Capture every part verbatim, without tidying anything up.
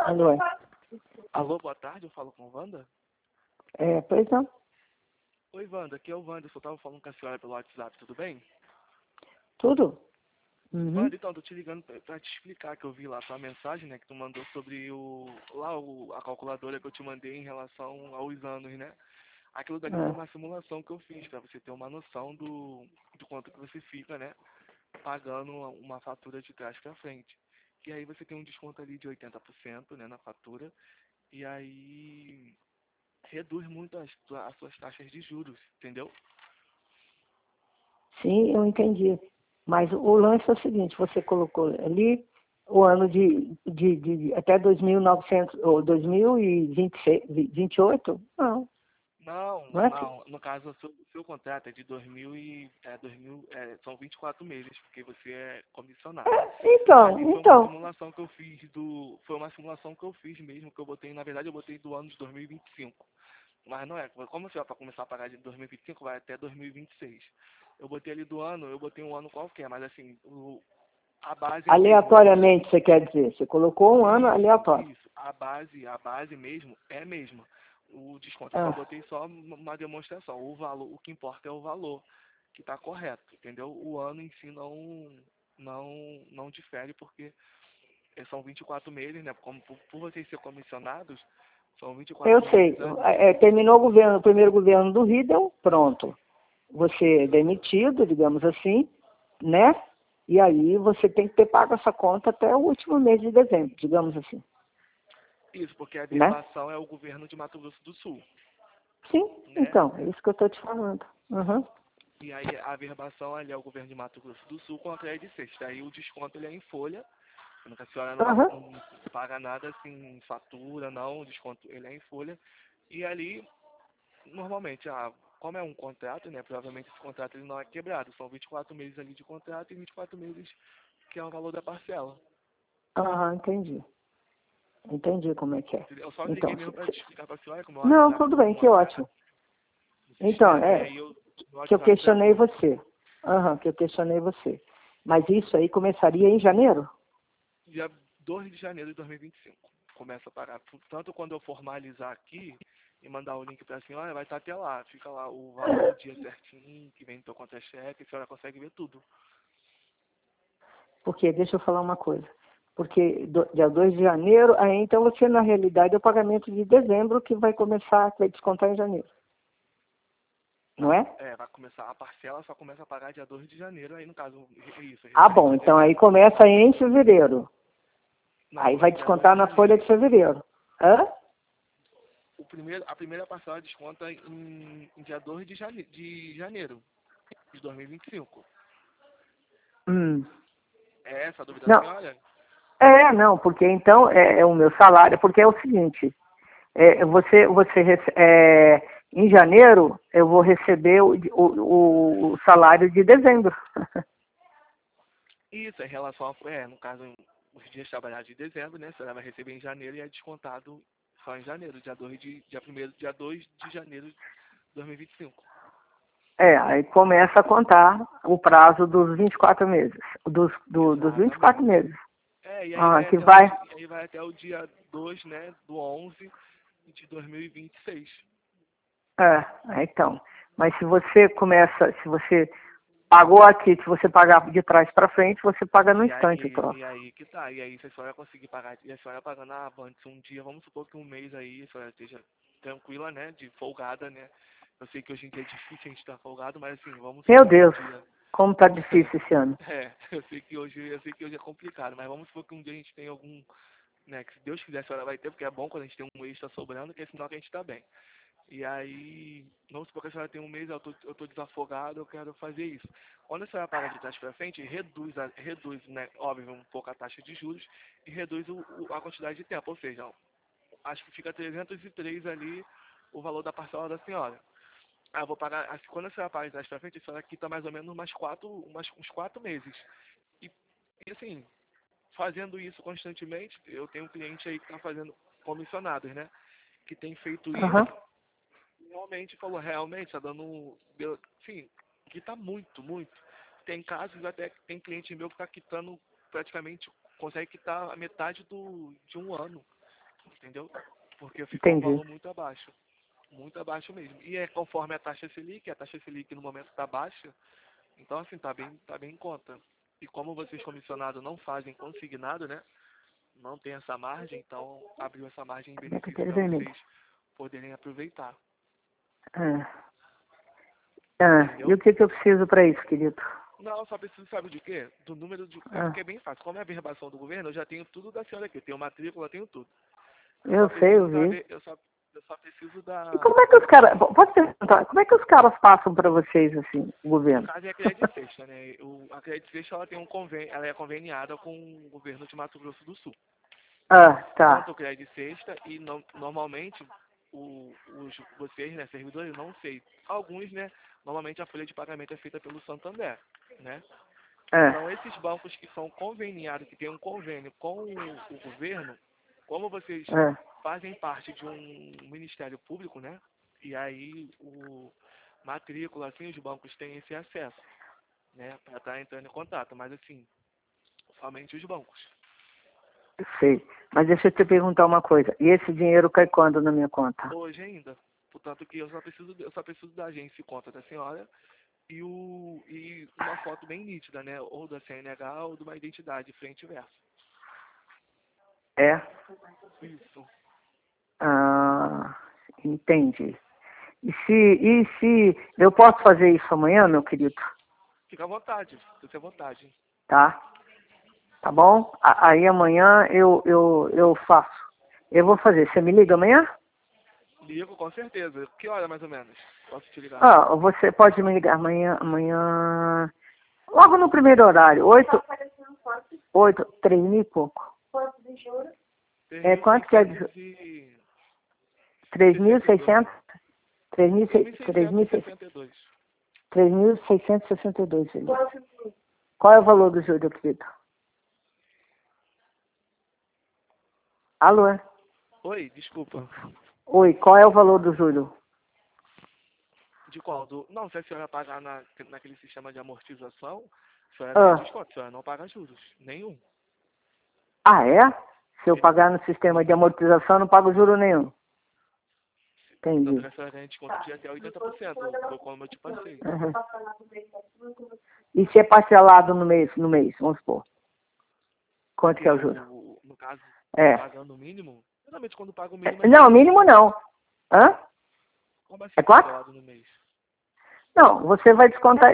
Alô? Alô, boa tarde, eu falo com a Wanda? É, pois não. Oi, Wanda, aqui é o Wanda, eu só tava falando com a senhora pelo WhatsApp, tudo bem? Tudo? Uhum. Wanda, então, tô te ligando pra, pra te explicar que eu vi lá sua mensagem, né, que tu mandou sobre o, lá o, a calculadora que eu te mandei em relação aos anos, né? Aquilo dali foi É. uma simulação que eu fiz, pra você ter uma noção do, do quanto que você fica, né, pagando uma, uma fatura de trás pra frente. E aí você tem um desconto ali de oitenta por cento, né, na fatura, e aí reduz muito as, tua- as suas taxas de juros, entendeu? Sim, eu entendi. Mas o lance é o seguinte, você colocou ali o ano de, de, de até dois mil e novecentos, ou dois mil e vinte e seis, vinte e oito? Não, Não, não é assim. não. No caso, o seu, o seu contrato é de dois mil e, é, dois mil, é, são vinte e quatro meses, porque você é comissionado. É, então, Ali foi uma então. simulação que eu fiz do, foi uma simulação que eu fiz mesmo, que eu botei, na verdade, eu botei do ano de dois mil e vinte e cinco. Mas não é, como você vai para começar a pagar de dois mil e vinte e cinco, vai até dois mil e vinte e seis. Eu botei ali do ano, eu botei um ano qualquer, mas assim, o, a base é a mesma, entendeu? Aleatoriamente, você quer dizer. Você colocou um ano Isso, aleatório. isso. A base, a base mesmo é a mesma. O desconto eu só Ah, botei só uma demonstração. O valor, o que importa é o valor que está correto, entendeu? O ano em si não não não difere porque são vinte e quatro meses, né? Como por, por vocês ser comissionados, são vinte e eu quatro sei. meses ali. É, terminou o governo, o primeiro governo do Riedel, pronto. Você é demitido, digamos assim, né? E aí você tem que ter pago essa conta até o último mês de dezembro, digamos assim, Isso, porque a né? verbação é o governo de Mato Grosso do Sul, Sim, né? então, é isso que eu estou te falando. Uhum. E aí a verbação ali é o governo de Mato Grosso do Sul com a crédito de sexta. Aí o desconto ele é em folha. Sendo que a senhora não, Uhum. não paga nada assim, fatura, não, o desconto ele é em folha. E ali, normalmente, ah, como é um contrato, né? Provavelmente esse contrato ele não é quebrado. São vinte e quatro meses ali de contrato e vinte e quatro meses que é o valor da parcela. Aham, entendi. Entendi como é que é. Entendeu? Eu só liguei Então, mesmo se- para te se- explicar para a senhora que o meu não, WhatsApp tudo não, bem, não que atende ótimo. no Então, sistema e é aí eu, meu que eu WhatsApp questionei travou. você. Aham, que eu questionei você. Mas isso aí começaria em janeiro? Dia dois de janeiro de dois mil e vinte e cinco. Começa a pagar. Tanto quando eu formalizar aqui e mandar o link pra senhora, vai estar até lá. Fica lá o valor, o dia certinho, que vem no teu contra-cheque, a senhora consegue ver tudo. Porque, deixa eu falar uma coisa. Porque do, dia dois de janeiro, aí então você, na realidade, é o pagamento de dezembro que vai começar, que vai descontar em janeiro. Não Não, é? é, vai começar, a parcela só começa a pagar dia dois de janeiro, aí no caso, é isso, é Ah, referente bom, a então aí dezembro. começa em fevereiro. Aí Não, vai é dia dois descontar de na folha janeiro. de fevereiro. Hã? O primeiro, a primeira parcela desconta em, em dia dois de janeiro, de janeiro de dois mil e vinte e cinco. Hum. É essa a dúvida da Não. senhora? É, não, porque então é, é o meu salário, porque é o seguinte, é, você, você rece- é, em janeiro eu vou receber o, o, o salário de dezembro. Isso, em relação a, é, no caso, os dias trabalhados de dezembro, né? A senhora vai receber em janeiro e é descontado só em janeiro, dia dois de, dia primeiro, dia dois de janeiro de dois mil e vinte e cinco. É, aí começa a contar o prazo dos vinte e quatro meses, dos, do, dos vinte e quatro Exatamente. meses. É, e aí Ah, vai que até o vai, dia, aí vai até o dia dois, né, do onze de dois mil e vinte e seis. é, então, mas se você começa, se você pagou aqui, se você pagar de trás para frente, você paga no E instante o aí, troço. e aí que tá, e aí se a senhora conseguir pagar, e a senhora pagando a antes um dia, vamos supor que um mês aí, a senhora esteja tranquila, né, de folgada, né. Eu sei que hoje em dia é difícil a gente estar folgado, mas assim, vamos Meu supor que um Deus, dia. como tá difícil esse ano. É, eu sei que hoje, eu sei que hoje é complicado, mas vamos supor que um dia a gente tem algum, né, que se Deus quiser a senhora vai ter, porque é bom quando a gente tem um extra sobrando, que é sinal que a gente tá bem. E aí, vamos supor que a senhora tem um mês, eu tô, eu tô desafogado, eu quero fazer isso. Quando a senhora paga de trás para frente, reduz, a, reduz, né, óbvio, um pouco a taxa de juros e reduz o, o- a quantidade de tempo, ou seja, acho que fica trezentos e três ali o valor da parcela da senhora. Ah, eu vou pagar, assim, quando a senhora paga de trás para frente, a senhora quita mais ou menos umas quatro, umas, uns quatro meses. E, e assim, fazendo isso constantemente, eu tenho um cliente aí que está fazendo comissionados, né? Que tem feito Aham. isso, realmente falou, realmente está dando, deu, sim, quita muito, muito. Tem casos até que tem cliente meu que está quitando praticamente, consegue quitar a metade do, de um ano. entendeu? Porque ficou um Entendi. valor muito abaixo. Muito abaixo mesmo. E é conforme a taxa Selic, a taxa Selic no momento está baixa, então assim, tá bem, tá bem em conta. E como vocês comissionados não fazem consignado, né? Não tem essa margem, então abriu essa margem em Cadê a benefício carteira para vermelha? vocês poderem aproveitar. Ah. Ah, e Entendeu? o que, que eu preciso para isso, querido? Não, só preciso saber de quê? Do número de. É Ah, porque é bem fácil. Como é a verbação do governo, eu já tenho tudo da senhora aqui. Eu tenho matrícula, eu tenho tudo. Eu eu só sei, eu preciso da. vi. ve- Eu só, eu só preciso E da. como é que os caras... Pode perguntar, como é que os caras passam para vocês, assim, o No governo? caso é a Crédito Sexta, né? O, a Crédito Sexta ela tem um convênio, ela é conveniada com o governo de Mato Grosso do Sul. Ah, Tanto tá. o Crédito Sexta e no, normalmente o, os, vocês, né, servidores, não sei. Alguns, né? Normalmente a folha de pagamento é feita pelo Santander, né? Então, Ah, esses bancos que são conveniados, que têm um convênio com o, o governo, como vocês ah, fazem parte de um Ministério Público, né? E aí o matrícula, assim, os bancos têm esse acesso, né? Para estar entrando em contato. Mas assim, somente os bancos. eu sei. Mas deixa eu te perguntar uma coisa. E esse dinheiro cai quando na minha conta? Hoje ainda. Portanto que eu só preciso, eu só preciso da agência e conta da senhora e, o, e uma foto bem nítida, né? Ou da C N H ou de uma identidade, frente e verso. É? Isso. Ah, entendi. E se, e se eu posso fazer isso amanhã, meu querido? Fica à vontade, fica à vontade. Tá? Tá bom? A- Aí amanhã eu, eu, eu faço. Eu vou fazer. Você me liga amanhã? Ligo com certeza. Que hora mais ou menos? Posso te ligar? Ah, você pode me ligar amanhã, amanhã, logo no primeiro horário, oito, oito, três mil e pouco. É quanto que é? Três mil e seiscentos? Três mil, três mil, sessenta e dois. três mil seiscentos e sessenta e dois. Qual é o valor do juro, querido? Alô? Oi, desculpa. Oi, qual é o valor do juro? De qual? Do... Não, se a senhora pagar na, naquele sistema de amortização, a senhora Ah, ganha desconto, a senhora não paga juros. Nenhum. ah, é? Se eu pagar no sistema de amortização, eu não pago juro nenhum. Tanto Entendi. que a senhora ganha desconto de até oitenta por cento, foi como eu te passei. Uhum. E se é parcelado no mês, no mês, vamos supor. Quanto que Porque é o juro? o, no caso, É. pagando o mínimo, geralmente quando paga o mínimo é Não, mínimo não. Hã? como assim É quanto? parcelado no mês? Não, você vai descontar.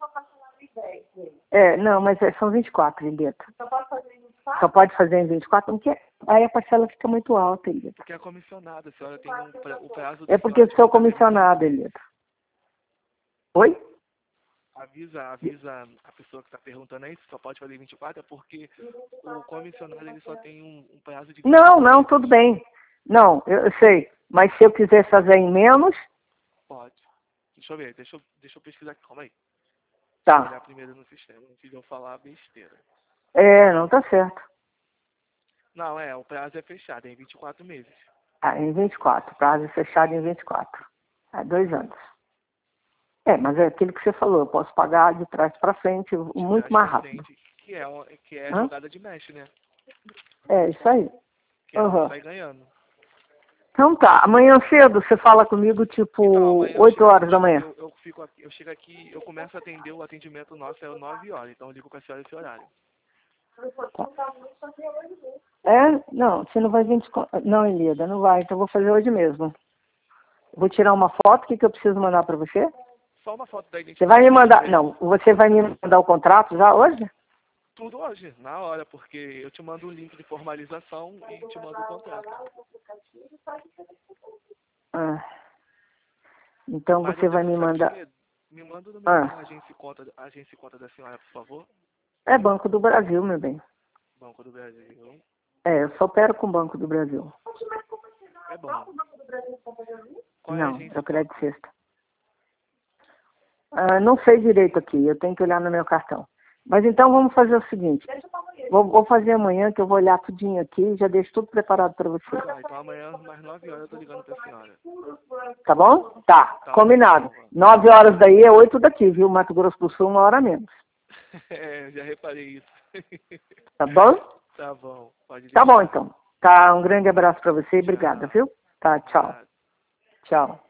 É, não, mas é, são vinte e quatro, Lilita. Só pode fazer em vinte e quatro, porque aí a parcela fica muito alta, Lilita. Porque é comissionado, a senhora tem um, pra- o prazo É da porque senhora eu de sou pagamento. comissionada, Lilita. Oi? Avisa, avisa a pessoa que está perguntando aí se só pode fazer vinte e quatro, é porque o comissionado ele só tem um, um prazo de vinte e Não, quatro não, meses. tudo bem. Não, eu, eu sei. Mas se eu quiser fazer em menos, Pode. Deixa eu ver, deixa eu, deixa eu pesquisar aqui, calma aí. Deixa eu tá. olhar primeiro no sistema, antes de eu falar besteira. É, não tá certo. Não, é, o prazo é fechado, é em vinte e quatro meses. Ah, em vinte e quatro. Prazo fechado em vinte e quatro. Há dois anos. É, mas é aquilo que você falou. Eu posso pagar de trás para frente De muito trás mais pra rápido. frente, que é, uma- que é Hã? jogada de mesh, né? É, isso aí. Que é um Uhum. sai ganhando. Então tá. Amanhã cedo você fala comigo, Então, tipo, amanhã eu oito chego, horas da manhã. eu, eu fico aqui, eu chego aqui, eu começo a atender o atendimento nosso é nove horas, então eu ligo com a senhora esse horário. É? Não, você não vai vir... descon- Não, Elida, não vai. Então eu vou fazer hoje mesmo. Vou tirar uma foto. O que, que eu preciso mandar para você? Só uma foto da identidade. Você vai me mandar... mesmo. Não, você vai me mandar o contrato já hoje? Tudo hoje, na hora, porque eu te mando um link de formalização e te mando o contrato. Ah. Então Mas você eu vai me preciso saber de mandar... quê? Me manda o número Ah. da agência e conta, agência e conta da senhora, por favor. É Banco do Brasil, meu bem. Banco do Brasil. É, eu só opero com o Banco do Brasil. É bom. Qual é a Não, agência eu e crédito conta? sexta. Ah, não sei direito aqui, eu tenho que olhar no meu cartão. Mas então vamos fazer o seguinte. Vou, vou fazer amanhã, que eu vou olhar tudinho aqui e já deixo tudo preparado para você. Tá, então amanhã, mais nove horas, eu tô ligando pra senhora. Tá bom? Tá, Tá combinado. bom, então, Nove horas daí é oito daqui, viu? Mato Grosso do Sul, uma hora menos. É, já reparei isso. Tá bom? Tá bom, pode Tá deixar. bom, então. Tá, um grande abraço para você e obrigada, viu? Tá, tchau. Tchau.